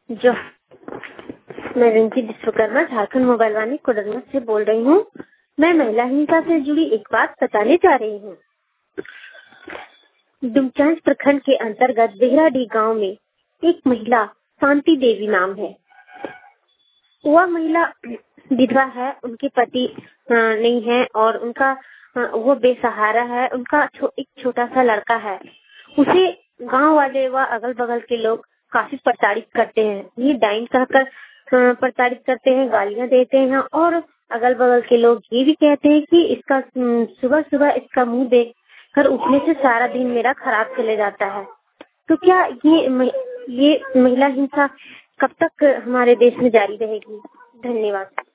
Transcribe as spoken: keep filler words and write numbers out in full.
जो मैं रिंकी विश्वकर्मा झारखंड मोबाइल वाणी कोडरमा से बोल रही हूँ। मैं महिला हिंसा से जुड़ी एक बात बताने जा रही हूँ। डुमचांच प्रखंड के अंतर्गत बेहराडी गांव में एक महिला शांति देवी नाम है। वह महिला विधवा है, उनके पति नहीं है और उनका वो बेसहारा है। उनका छो, एक छोटा सा लड़का है। उसे गांव वाले व अगल बगल के लोग काफी प्रताड़ित करते हैं। ये डाइन कहकर प्रताड़ित करते हैं, गालियां देते हैं और अगल बगल के लोग ये भी कहते हैं कि इसका सुबह सुबह इसका मुंह देख कर उठने से सारा दिन मेरा खराब चले जाता है। तो क्या ये ये महिला हिंसा कब तक हमारे देश में जारी रहेगी? धन्यवाद।